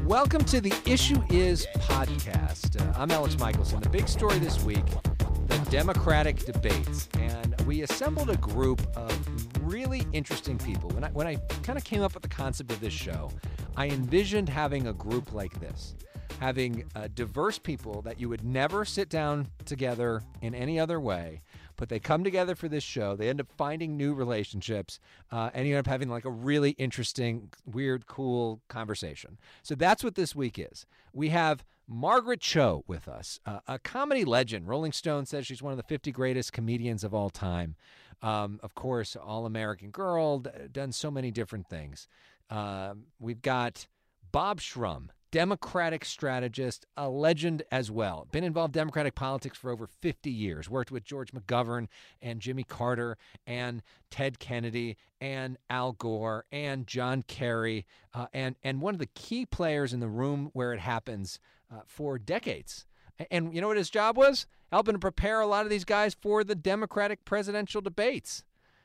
Welcome to the Issue Is podcast. I'm Alex Michelson. The big story this week, the Democratic debates. And we assembled a group of really interesting people. When I kind of came up with the concept of this show, I envisioned having a group like this, having diverse people that you would never sit down together in any other way, but they come together for this show. They end up finding new relationships, and you end up having like a really interesting, weird, cool conversation. So that's what this week is. We have Margaret Cho with us, a comedy legend. Rolling Stone says she's one of the 50 greatest comedians of all time. Of course, All-American Girl, done so many different things. We've got Bob Shrum, Democratic strategist, a legend as well. Been involved in Democratic politics for over 50 years. Worked with George McGovern and Jimmy Carter and Ted Kennedy and Al Gore and John Kerry and one of the key players in the room where it happens for decades. And you know what his job was? Helping to prepare a lot of these guys for the Democratic presidential debates.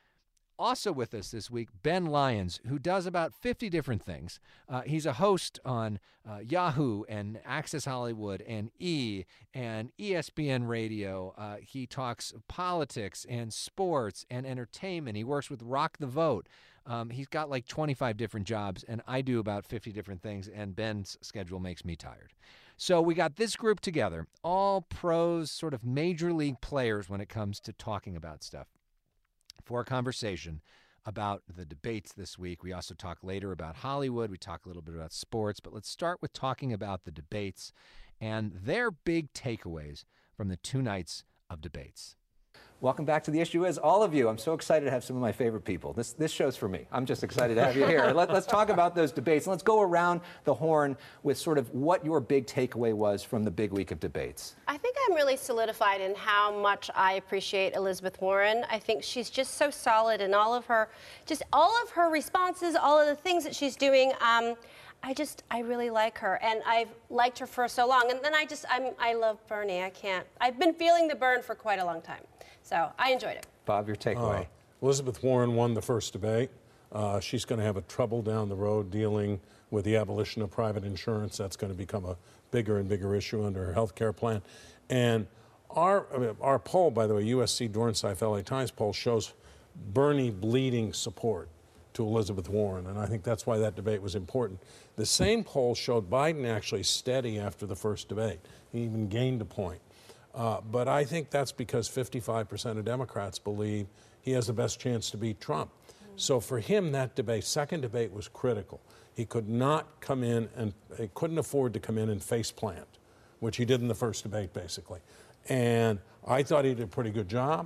Also with us this week, Ben Lyons, who does about 50 different things. He's a host on Yahoo and Access Hollywood and E! And ESPN Radio. He talks politics and sports and entertainment. He works with Rock the Vote. He's got like 25 different jobs, and I do about 50 different things, and Ben's schedule makes me tired. So we got this group together, all pros, sort of major league players when it comes to talking about stuff, for a conversation about the debates this week. We also talk later about Hollywood. We talk a little bit about sports, but let's start with talking about the debates and their big takeaways from the 2 nights of debates. Welcome back to The Issue Is, all of you. I'm so excited to have some of my favorite people. This show's for me. I'm just excited to have you here. Let's talk about those debates. Let's go around the horn with sort of what your big takeaway was from the big week of debates. I think I'm really solidified in how much I appreciate Elizabeth Warren. I think she's just so solid in all of her responses, all of the things that she's doing. I really like her, and I've liked her for so long. And then I love Bernie. I've been feeling the burn for quite a long time. So I enjoyed it. Bob, your takeaway? Elizabeth Warren won the first debate. She's going to have a trouble down the road dealing with the abolition of private insurance. That's going to become a bigger and bigger issue under her health care plan. And our poll, by the way, USC Dornsife LA Times poll, shows Bernie bleeding support to Elizabeth Warren, and I think that's why that debate was important. The same poll showed Biden actually steady after the first debate. He even gained a point. But I think that's because 55% of Democrats believe he has the best chance to beat Trump. So for him, that second debate was critical. He could not come in and he couldn't afford to come in and face plant, which he did in the first debate, basically. And I thought he did a pretty good job.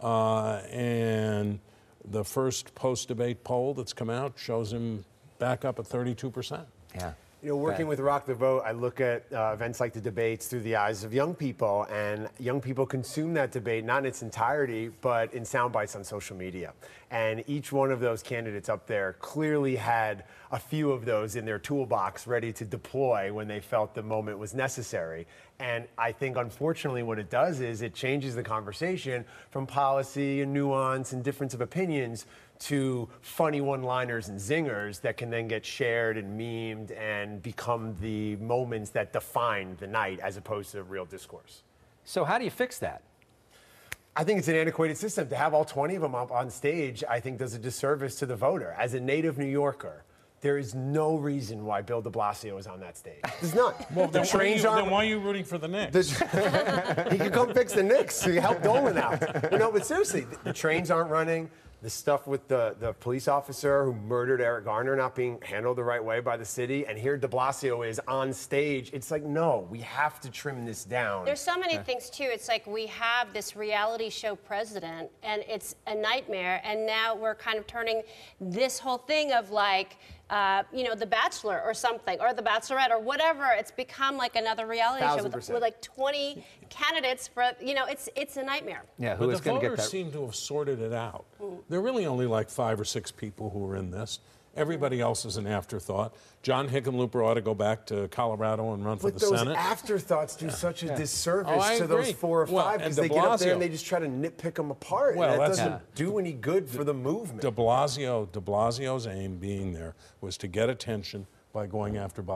And the first post-debate poll that's come out shows him back up at 32%. Yeah. You know, working with Rock the Vote, I look at events like the debates through the eyes of young people, and young people consume that debate, not in its entirety, but in sound bites on social media. And each one of those candidates up there clearly had a few of those in their toolbox ready to deploy when they felt the moment was necessary. And I think, unfortunately, what it does is it changes the conversation from policy and nuance and difference of opinions to funny one-liners and zingers that can then get shared and memed and become the moments that define the night as opposed to real discourse. So how do you fix that? I think it's an antiquated system. To have all 20 of them up on stage, I think does a disservice to the voter. As a native New Yorker, there is no reason why Bill de Blasio is on that stage. There's none. Well, then why are you rooting for the Knicks? He can come fix the Knicks. He helped Dolan out. But seriously, the trains aren't running. The stuff with the police officer who murdered Eric Garner not being handled the right way by the city, and here de Blasio is on stage. It's like, no, we have to trim this down. There's so many things, too. It's like we have this reality show president, and it's a nightmare, and now we're kind of turning this whole thing of like, The Bachelor or something, or The Bachelorette or whatever. It's become like another reality show with like 20 candidates for, it's a nightmare. Yeah, but the voters seem to have sorted it out. There are really only like 5 or 6 people who are in this. Everybody else is an afterthought. John Hickenlooper ought to go back to Colorado and run for the Senate. But those afterthoughts do such a disservice to those 4 or 5 because they get up there and they just try to nitpick them apart. Well, that doesn't do any good for the movement. De Blasio's aim being there was to get attention by going after Biden.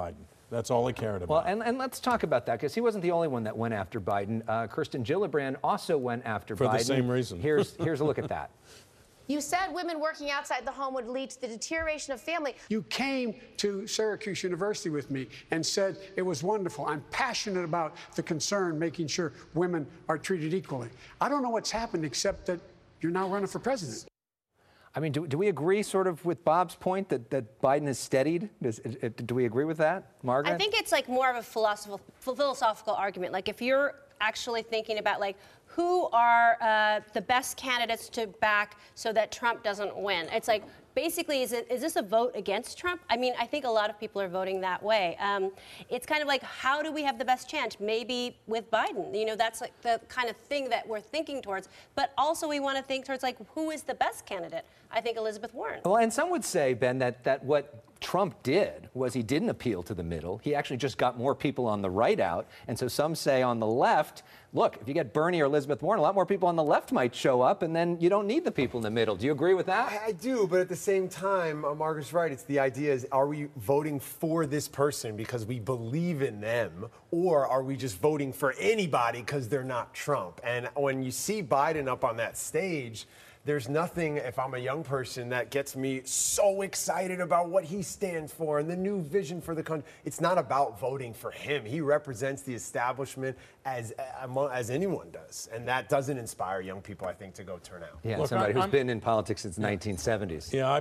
That's all he cared about. Well, and let's talk about that, because he wasn't the only one that went after Biden. Kirsten Gillibrand also went after Biden. For the same reason. Here's a look at that. You said women working outside the home would lead to the deterioration of family. You came to Syracuse University with me and said it was wonderful. I'm passionate about the concern, making sure women are treated equally. I don't know what's happened except that you're now running for president. I mean, do we agree sort of with Bob's point that Biden is steadied? Do we agree with that, Margaret? I think it's like more of a philosophical argument. Like if you're actually thinking about like who are the best candidates to back so that Trump doesn't win. It's like basically, is this a vote against Trump? I mean, I think a lot of people are voting that way. It's kind of like, how do we have the best chance? Maybe with Biden. You know, that's like the kind of thing that we're thinking towards. But also we want to think towards like, who is the best candidate? I think Elizabeth Warren. Well, and some would say, Ben, that what Trump did was he didn't appeal to the middle. He actually just got more people on the right out. And so some say on the left, look, if you get Bernie or Elizabeth Warren, a lot more people on the left might show up, and then you don't need the people in the middle. Do you agree with that? I do, but at the same time, Margaret's right. It's the idea is, are we voting for this person because we believe in them, or are we just voting for anybody because they're not Trump? And when you see Biden up on that stage, there's nothing, if I'm a young person, that gets me so excited about what he stands for and the new vision for the country. It's not about voting for him. He represents the establishment as anyone does. And that doesn't inspire young people, I think, to go turn out. Yeah, Look, somebody who's been in politics since the 1970s. Yeah,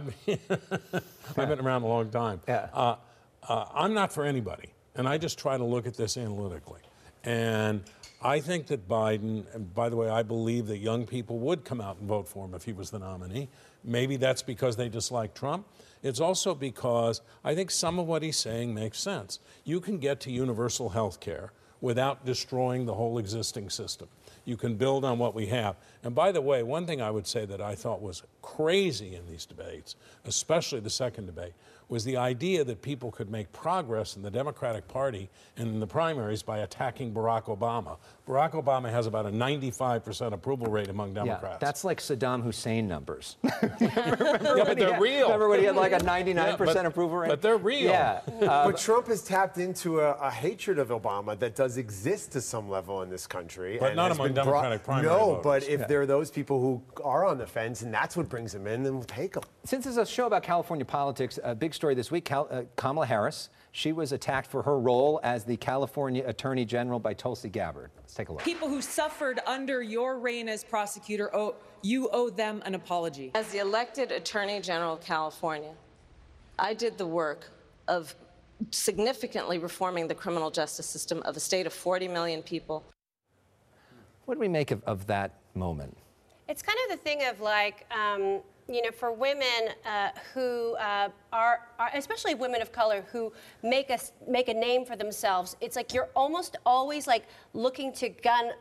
I've been around a long time. Yeah. I'm not for anybody, and I just try to look at this analytically. And I think that Biden, and by the way, I believe that young people would come out and vote for him if he was the nominee. Maybe that's because they dislike Trump. It's also because I think some of what he's saying makes sense. You can get to universal health care without destroying the whole existing system. You can build on what we have. And by the way, one thing I would say that I thought was crazy in these debates, especially the second debate, was the idea that people could make progress in the Democratic Party and in the primaries by attacking Barack Obama. Barack Obama has about a 95% approval rate among Democrats. Yeah, that's like Saddam Hussein numbers. Yeah, but they're real. Remember when he had like a 99% approval rate? But they're real. Yeah. But Trump has tapped into a hatred of Obama that does exist to some level in this country. But and not has among been Democratic primary No, voters. but if there are those people who are on the fence and that's what brings them in, then we'll take them. Since it's a show about California politics, a big story this week, Kamala Harris. She was attacked for her role as the California Attorney General by Tulsi Gabbard. Let's take a look. People who suffered under your reign as prosecutor, you owe them an apology. As the elected Attorney General of California, I did the work of significantly reforming the criminal justice system of a state of 40 million people. What do we make of that moment? It's kind of the thing of like, you know, for women who are, especially women of color, who make a name for themselves, it's like you're almost always like looking to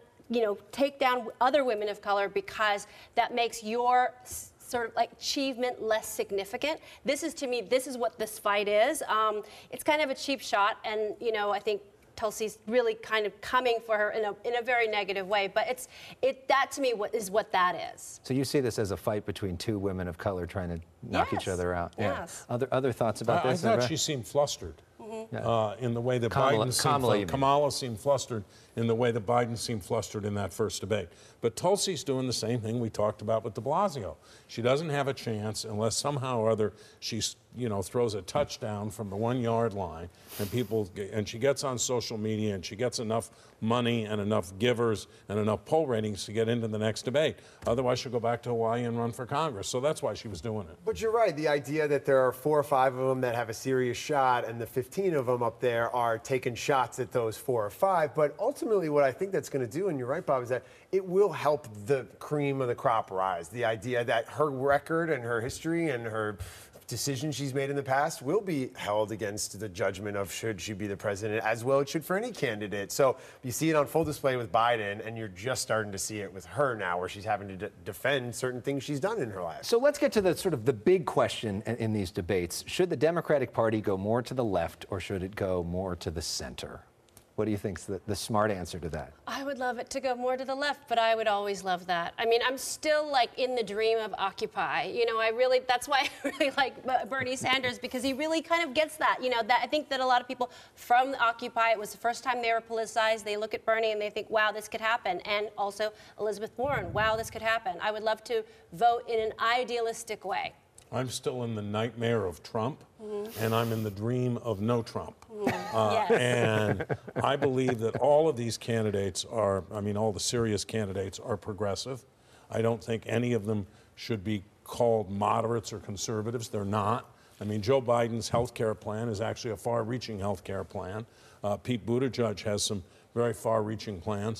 take down other women of color because that makes your sort of like achievement less significant. This is, to me, this is what this fight is. It's kind of a cheap shot, and you know, I think Tulsi's really kind of coming for her in a very negative way, but that to me is what that is. So you see this as a fight between two women of color trying to knock each other out. Yes. Yeah. Other thoughts about this? I thought she seemed flustered in the way that Kamala seemed flustered in the way that Biden seemed flustered in that first debate. But Tulsi's doing the same thing we talked about with de Blasio. She doesn't have a chance unless somehow or other she throws a touchdown from the 1 yard line and she gets on social media and she gets enough money and enough givers and enough poll ratings to get into the next debate. Otherwise, she'll go back to Hawaii and run for Congress. So that's why she was doing it. But you're right. The idea that there are 4 or 5 of them that have a serious shot and the 15 of them up there are taking shots at those 4 or 5. But ultimately, what I think that's going to do, and you're right, Bob, is that it will help the cream of the crop rise. The idea that her record and her history and her decisions she's made in the past will be held against the judgment of should she be the president, as well it should for any candidate. So you see it on full display with Biden, and you're just starting to see it with her now, where she's having to defend certain things she's done in her life. So let's get to the big question in these debates. Should the Democratic Party go more to the left, or should it go more to the center? What do you think's the smart answer to that? I would love it to go more to the left, but I would always love that. I mean, I'm still like in the dream of Occupy. You know, that's why I really like Bernie Sanders, because he really kind of gets that. You know, that I think that a lot of people from Occupy, it was the first time they were politicized. They look at Bernie and they think, wow, this could happen. And also Elizabeth Warren, wow, this could happen. I would love to vote in an idealistic way. I'm still in the nightmare of Trump, and I'm in the dream of no Trump. Yes. And I believe that all of these candidates are, I mean, all the serious candidates are progressive. I don't think any of them should be called moderates or conservatives. They're not. I mean, Joe Biden's health care plan is actually a far-reaching health care plan. Pete Buttigieg has some very far-reaching plans.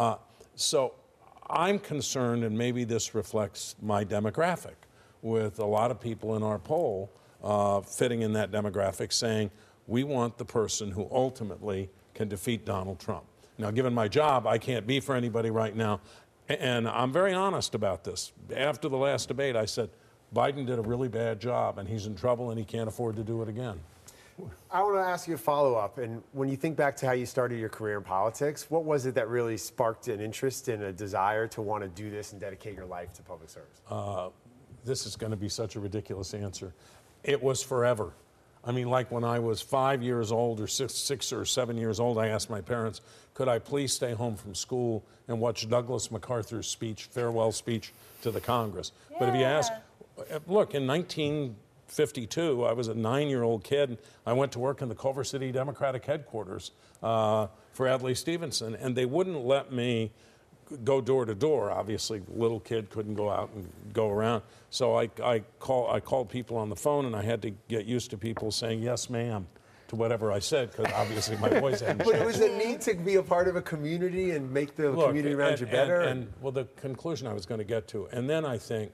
So I'm concerned, and maybe this reflects my demographic, with a lot of people in our poll fitting in that demographic saying, we want the person who ultimately can defeat Donald Trump. Now, given my job, I can't be for anybody right now, and I'm very honest about this. After the last debate, I said, Biden did a really bad job, and he's in trouble, and he can't afford to do it again. I want to ask you a follow-up. And when you think back to how you started your career in politics, what was it that really sparked an interest and a desire to want to do this and dedicate your life to public service? This is going to be such a ridiculous answer. It was forever. I mean, like when I was 5 years old or 6 or 7 years old, I asked my parents, could I please stay home from school and watch Douglas MacArthur's speech, farewell speech to the Congress? Yeah. But if you ask, look, in 1952, I was a 9-year-old kid. I went to work in the Culver City Democratic headquarters for Adlai Stevenson, and they wouldn't let me go door to door. Obviously, little kid couldn't go out and go around. So I called people on the phone, and I had to get used to people saying yes, ma'am, to whatever I said, because obviously my voice hadn't changed. But it was a need to be a part of a community and make the community around you better. And well, the conclusion I was going to get to, and then I think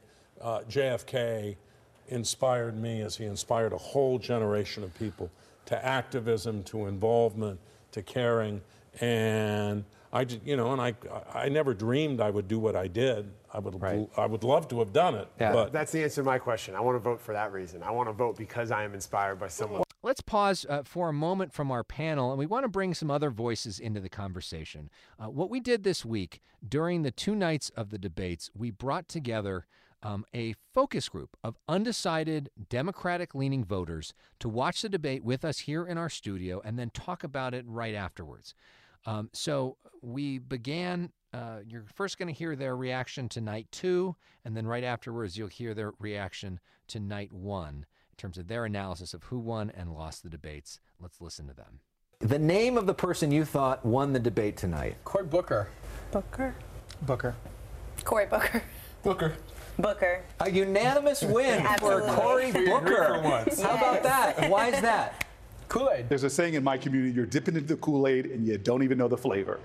JFK inspired me as he inspired a whole generation of people to activism, to involvement, to caring, and I never dreamed I would do what I did. I would love to have done it. Yeah. But that's the answer to my question. I want to vote for that reason. I want to vote because I am inspired by someone. Let's pause for a moment from our panel, and we want to bring some other voices into the conversation. What we did this week during the 2 nights of the debates, we brought together a focus group of undecided Democratic-leaning voters to watch the debate with us here in our studio and then talk about it right afterwards. So we began, you're first going to hear their reaction to night 2, and then right afterwards you'll hear their reaction to night 1 in terms of their analysis of who won and lost the debates. Let's listen to them. The name of the person you thought won the debate tonight? Cory Booker. Booker. Booker. Cory Booker. Booker. Booker. A unanimous win for Cory Booker. How about that? Why is that? Kool-Aid. There's a saying in my community, you're dipping into the Kool-Aid and you don't even know the flavor.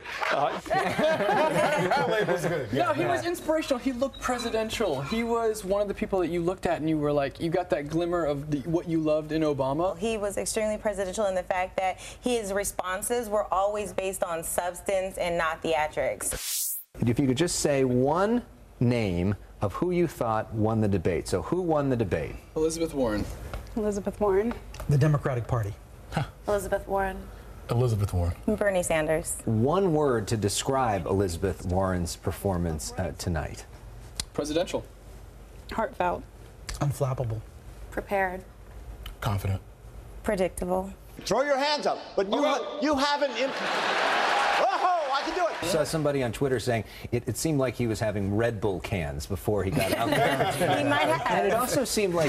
Kool-Aid was good. No, he was inspirational. He looked presidential. He was one of the people that you looked at and you were like, you got that glimmer of what you loved in Obama. He was extremely presidential in the fact that his responses were always based on substance and not theatrics. If you could just say one name of who you thought won the debate. So who won the debate? Elizabeth Warren. Elizabeth Warren. The Democratic Party. Elizabeth Warren. Elizabeth Warren. Bernie Sanders. One word to describe Elizabeth Warren's performance tonight. Presidential. Heartfelt. Unflappable. Prepared. Confident. Predictable. Throw your hands up, but you haven't. Whoa, I can do it. I saw somebody on Twitter saying it seemed like he was having Red Bull cans before he got out there. He might have. And it also seemed like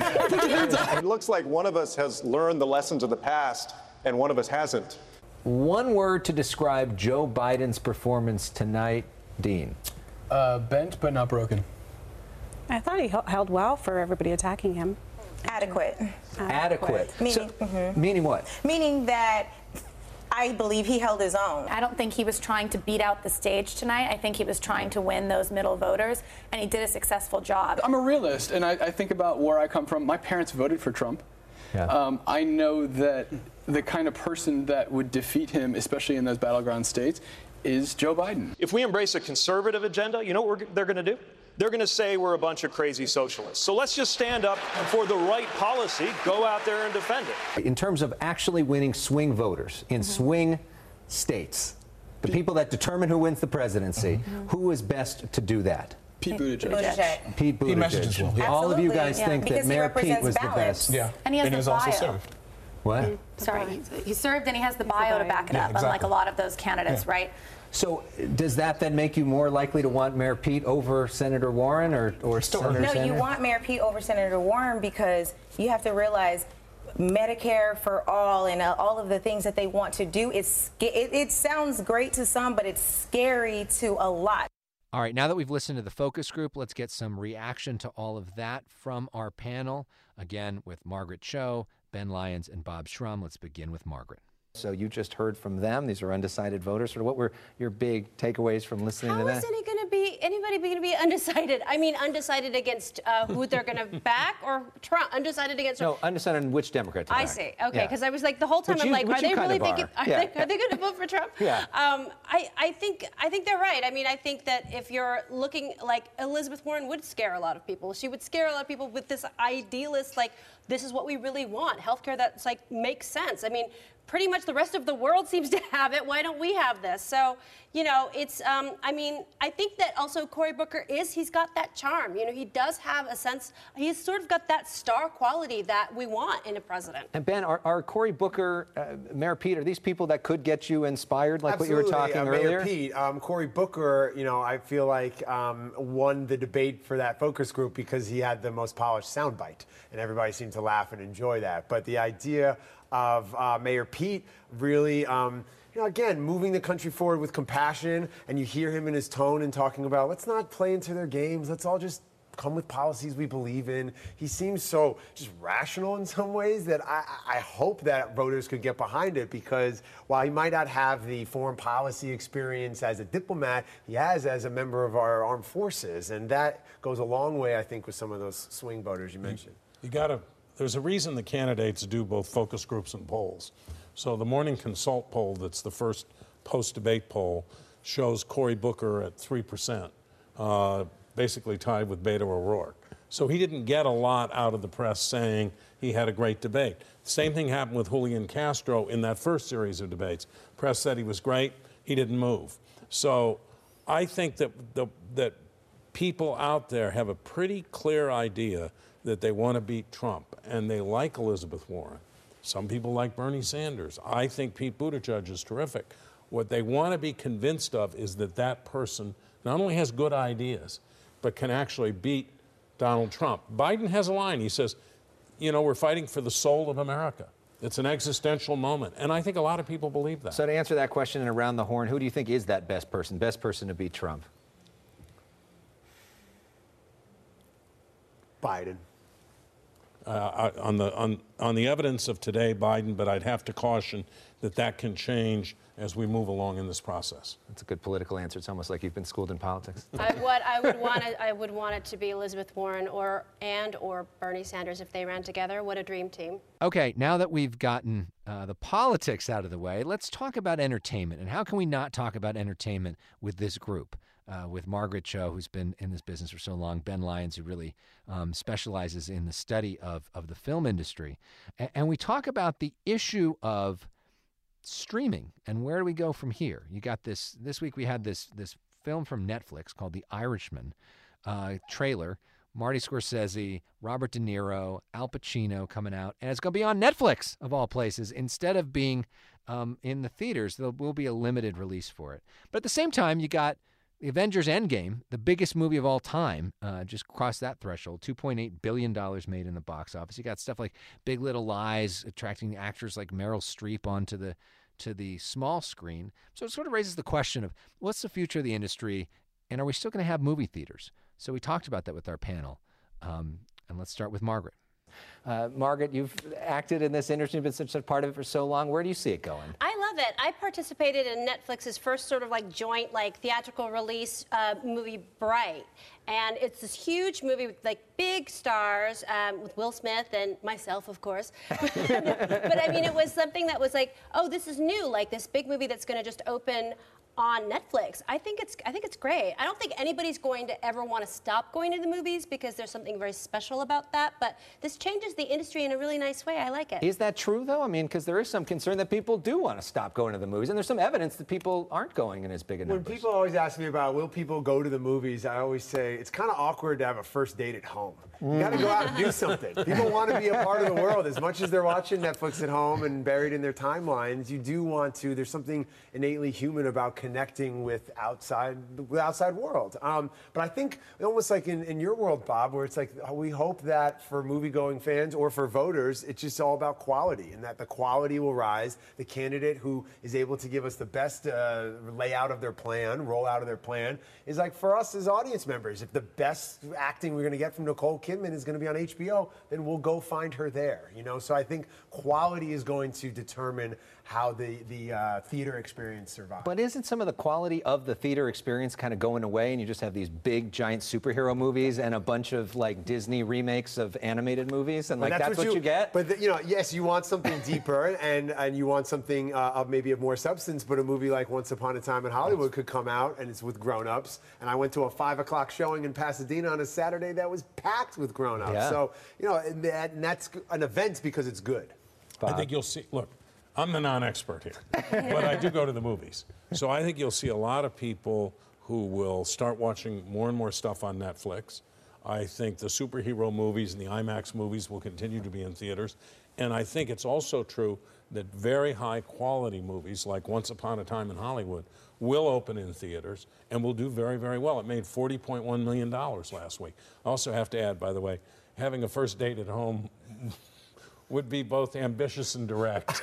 it looks like one of us has learned the lessons of the past and one of us hasn't. One word to describe Joe Biden's performance tonight, Dean. Bent but not broken. I thought he held well for everybody attacking him. Adequate. Adequate. Meaning, meaning what? Meaning that I believe he held his own. I don't think he was trying to beat out the stage tonight. I think he was trying to win those middle voters, and he did a successful job. I'm a realist, and I think about where I come from. My parents voted for Trump. Yeah. I know that the kind of person that would defeat him, especially in those battleground states, is Joe Biden. If we embrace a conservative agenda, you know what they're going to do? They're going to say we're a bunch of crazy socialists. So let's just stand up for the right policy, go out there and defend it. In terms of actually winning swing voters in swing states, the people that determine who wins the presidency, who is best to do that? Pete Buttigieg. Pete Buttigieg. He messages well. Yeah. All of you guys Yeah. think Because that he Mayor Pete represents was the balance. best. Yeah. And he has and the he's also bio. served. What? Sorry, he served and he has the bio to back it Yeah, up, unlike exactly. a lot of those candidates, right? So does that then make you more likely to want Mayor Pete over Senator Warren or Senator No, Sanders? you want Mayor Pete over Senator Warren because you have to realize Medicare for all and all of the things that they want to do, it sounds great to some, but it's scary to a lot. All right, now that we've listened to the focus group, let's get some reaction to all of that from our panel. Again, with Margaret Cho, Ben Lyons, and Bob Shrum. Let's begin with Margaret. So you just heard from them. These are undecided voters. What were your big takeaways from listening to that? How is anybody going to be undecided? I mean, undecided against who they're going to back, or Trump? Undecided against? No, undecided on which Democrat to back. I see. Okay, because I was like the whole time Which I'm you- like, which are you they kind really of thinking? are. Are they going to vote for Trump? Yeah. I think they're right. I mean, I think that if you're looking like Elizabeth Warren would scare a lot of people. She would scare a lot of people with this idealist, like, this is what we really want, healthcare that's like makes sense. I mean, pretty much the rest of the world seems to have it. Why don't we have this? So, you know, it's, I mean, I think that also Cory Booker he's got that charm. You know, he does have a sense, he's sort of got that star quality that we want in a president. And Ben, are Cory Booker, Mayor Pete, are these people that could get you inspired, like Absolutely. what you were talking earlier? Mayor Pete, Cory Booker, you know, I feel like won the debate for that focus group because he had the most polished soundbite, and everybody seemed to laugh and enjoy that. But the idea of Mayor Pete really, you know, again, moving the country forward with compassion, and you hear him in his tone and talking about, let's not play into their games, let's all just come with policies we believe in. He seems so just rational in some ways that I hope that voters could get behind it, because while he might not have the foreign policy experience as a diplomat, he has as a member of our armed forces, and that goes a long way, I think, with some of those swing voters you mentioned. There's a reason the candidates do both focus groups and polls. So the Morning Consult poll, that's the first post-debate poll, shows Cory Booker at 3%, basically tied with Beto O'Rourke. So he didn't get a lot out of the press saying he had a great debate. The same thing happened with Julian Castro in that first series of debates. Press said he was great, he didn't move. So I think that that people out there have a pretty clear idea that they want to beat Trump, and they like Elizabeth Warren. Some people like Bernie Sanders. I think Pete Buttigieg is terrific. What they want to be convinced of is that that person not only has good ideas, but can actually beat Donald Trump. Biden has a line. He says, you know, we're fighting for the soul of America. It's an existential moment, and I think a lot of people believe that. So to answer that question and around the horn, who do you think is that best person to beat Trump? Biden. On the evidence of today, Biden, but I'd have to caution that can change as we move along in this process. That's a good political answer. It's almost like you've been schooled in politics. I would want it to be Elizabeth Warren or Bernie Sanders if they ran together. What a dream team. Okay, now that we've gotten the politics out of the way, let's talk about entertainment. And how can we not talk about entertainment with this group? With Margaret Cho, who's been in this business for so long, Ben Lyons, who really specializes in the study of the film industry. And we talk about the issue of streaming and where do we go from here. You got this week we had this film from Netflix called The Irishman trailer. Marty Scorsese, Robert De Niro, Al Pacino coming out, and it's going to be on Netflix, of all places, instead of being in the theaters. There will be a limited release for it. But at the same time, you got The Avengers Endgame, the biggest movie of all time, just crossed that threshold. $2.8 billion made in the box office. You got stuff like Big Little Lies attracting actors like Meryl Streep onto the small screen. So it sort of raises the question of what's the future of the industry, and are we still going to have movie theaters? So we talked about that with our panel. And let's start with Margaret. Margaret, you've acted in this industry, been such a part of it for so long. Where do you see it going? I love it. I participated in Netflix's first sort of like joint theatrical release movie, Bright. And it's this huge movie with like big stars with Will Smith and myself, of course. But I mean, it was something that was like, oh, this is new, like this big movie that's going to just open on Netflix. I think it's great. I don't think anybody's going to ever want to stop going to the movies because there's something very special about that. But this changes the industry in a really nice way. I like it. Is that true, though? I mean, because there is some concern that people do want to stop going to the movies, and there's some evidence that people aren't going in as big a numbers. When people always ask me about will people go to the movies, I always say it's kind of awkward to have a first date at home. You got to go out and do something. People want to be a part of the world. As much as they're watching Netflix at home and buried in their timelines, you do want to. There's something innately human about connecting with the outside world. But I think almost like in your world, Bob, where it's like we hope that for movie-going fans or for voters, it's just all about quality, and that the quality will rise. The candidate who is able to give us the best layout of their plan, rollout of their plan, is like for us as audience members. If the best acting we're going to get from Nicole Kidman is going to be on HBO, then we'll go find her there. So I think quality is going to determine how the theater experience survives. But isn't some of the quality of the theater experience kind of going away, and you just have these big, giant superhero movies and a bunch of like Disney remakes of animated movies, and like that's what you get? But yes, you want something deeper, and you want something of maybe of more substance. But a movie like Once Upon a Time in Hollywood could come out, and it's with grown-ups. And I went to a 5 o'clock showing in Pasadena on a Saturday that was packed with grown-ups. Yeah. So and that's an event because it's good. I think you'll see. Look, I'm the non-expert here, but I do go to the movies. So I think you'll see a lot of people who will start watching more and more stuff on Netflix. I think the superhero movies and the IMAX movies will continue to be in theaters. And I think it's also true that very high-quality movies, like Once Upon a Time in Hollywood, will open in theaters and will do very, very well. It made $40.1 million last week. I also have to add, by the way, having a first date at home would be both ambitious and direct.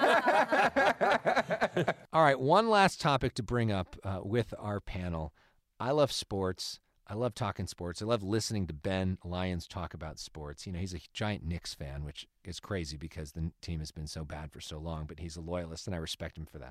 All right, one last topic to bring up with our panel. I love sports. I love talking sports. I love listening to Ben Lyons talk about sports. He's a giant Knicks fan, which is crazy because the team has been so bad for so long, but he's a loyalist, and I respect him for that.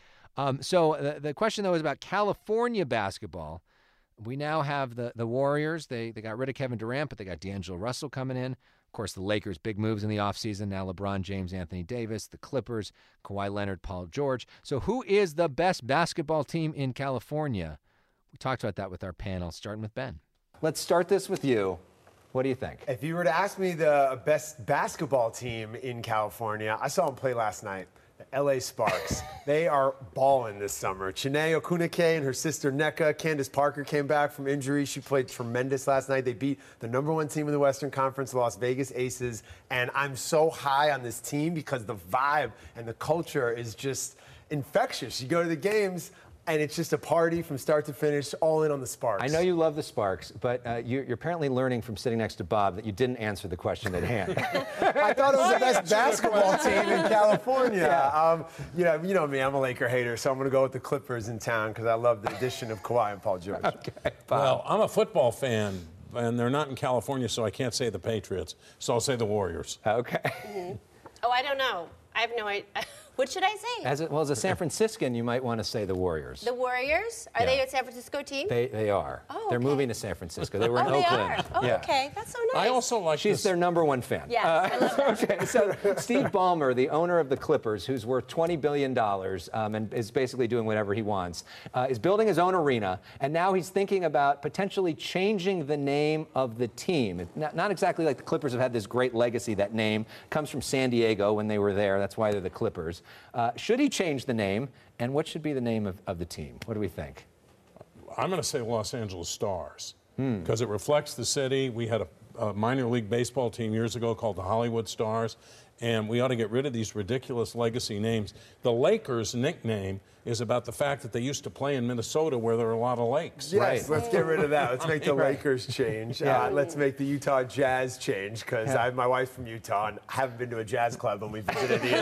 So the question, though, is about California basketball. We now have the Warriors. They got rid of Kevin Durant, but they got D'Angelo Russell coming in. Of course, the Lakers, big moves in the offseason. Now LeBron James, Anthony Davis, the Clippers, Kawhi Leonard, Paul George. So who is the best basketball team in California? We talked about that with our panel, starting with Ben. Let's start this with you. What do you think? If you were to ask me the best basketball team in California, I saw them play last night. The LA Sparks. They are balling this summer. Chiney Okunike and her sister Nneka. Candace Parker came back from injury. She played tremendous last night. They beat the #1 team in the Western Conference, the Las Vegas Aces. And I'm so high on this team because the vibe and the culture is just infectious. You go to the games, and it's just a party from start to finish, all in on the Sparks. I know you love the Sparks, but you're apparently learning from sitting next to Bob that you didn't answer the question at hand. I thought it was the best basketball team in California. Yeah. You know me, I'm a Laker hater, so I'm going to go with the Clippers in town because I love the addition of Kawhi and Paul George. Okay, well, I'm a football fan, and they're not in California, so I can't say the Patriots. So I'll say the Warriors. Okay. Mm-hmm. Oh, I don't know. I have no idea. What should I say? As a San Franciscan, you might want to say the Warriors. The Warriors? Are they a San Francisco team? They are. Oh, They're okay. moving to San Francisco. They were in They Oakland. are. Oh, yeah. Okay. That's so nice. I also like She's their #1 fan. Yes, I love that. Okay, so Steve Ballmer, the owner of the Clippers, who's worth $20 billion and is basically doing whatever he wants, is building his own arena, and now he's thinking about potentially changing the name of the team. Not exactly like the Clippers have had this great legacy. That name comes from San Diego when they were there. That's why they're the Clippers. Should he change the name, and what should be the name of the team? What do we think? I'm going to say Los Angeles Stars because it reflects the city. We had a minor league baseball team years ago called the Hollywood Stars, and we ought to get rid of these ridiculous legacy names. The Lakers nickname is about the fact that they used to play in Minnesota where there are a lot of lakes. Yes, let's get rid of that. Let's make the Right. Lakers change. Yeah. Let's make the Utah Jazz change because I have my wife from Utah and haven't been to a jazz club when we visited the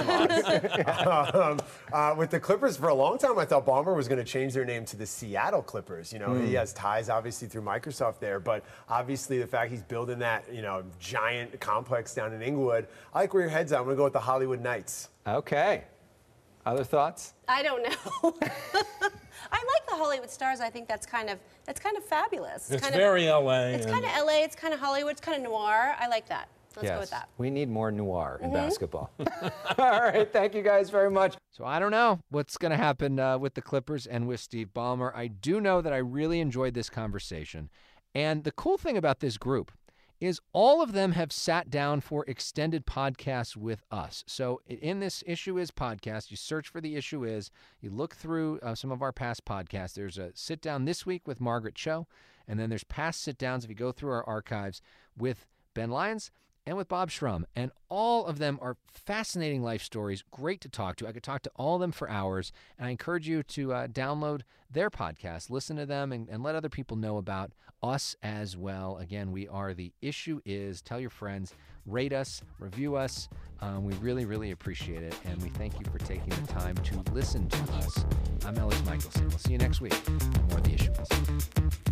in-laws. With the Clippers, for a long time, I thought Ballmer was going to change their name to the Seattle Clippers. He has ties, obviously, through Microsoft there, but obviously the fact he's building that, giant complex down in Inglewood, I like where your head's at. I'm going to go with the Hollywood Knights. Okay. Other thoughts? I don't know. I like the Hollywood Stars. I think that's kind of fabulous. It's kind very LA. It's kind of LA. It's kind of Hollywood. It's kind of noir. I like that. Let's go with that. We need more noir in basketball. All right. Thank you guys very much. So I don't know what's going to happen with the Clippers and with Steve Ballmer. I do know that I really enjoyed this conversation. And the cool thing about this group is all of them have sat down for extended podcasts with us. So in this Issue Is podcast, you search for The Issue Is, you look through some of our past podcasts. There's a sit down this week with Margaret Cho, and then there's past sit downs if you go through our archives with Ben Lyons and with Bob Shrum. And all of them are fascinating life stories, great to talk to. I could talk to all of them for hours, and I encourage you to download their podcast, listen to them, and let other people know about us as well. Again, we are The Issue Is. Tell your friends, rate us, review us. We really, really appreciate it, and we thank you for taking the time to listen to us. I'm Alex Michelson. We'll see you next week for more of The Issue Is.